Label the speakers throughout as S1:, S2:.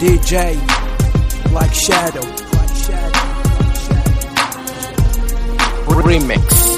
S1: DJ Like Shadow Remix.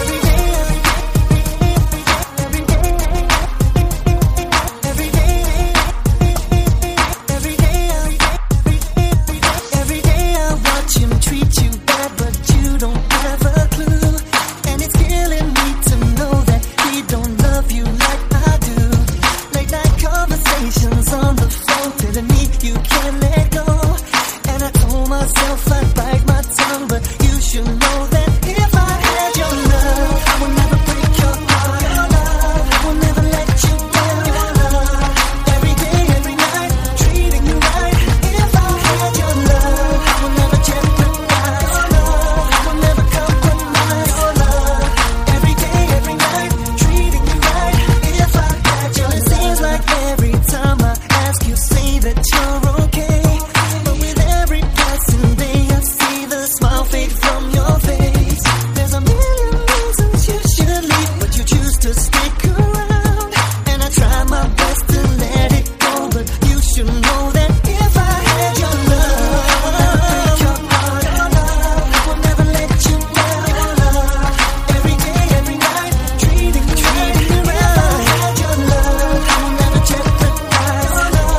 S2: On the phone, telling me you can't let go. And I told myself I'd bite my tongue, but you should know that if I had your love, I would never break your heart. I will never let you down. Every day, every night, treating you right. If I had your love, I will never jeopardize. I will never compromise. Every day, every night, treating you right. If I had your love, it seems like every time you say that you're okay, but with every passing day I see the smile fade from your face. There's a million reasons you should leave, but you choose to stick around. And I try my best to let it go, but you should know that if I had your love, I would never break your heart. I will never let you down. Every day, every night, treating you right. If I had your love, I will never jeopardize.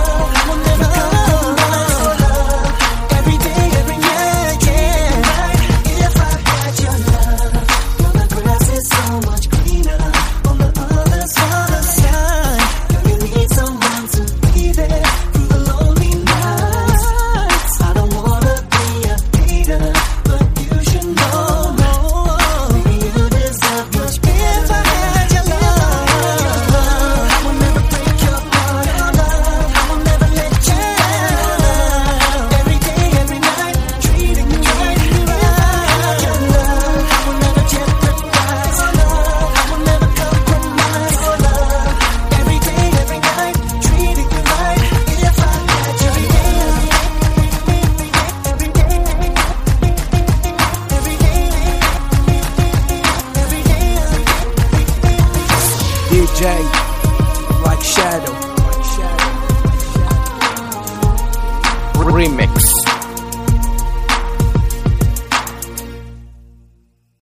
S1: DJ Like Shadow Remix.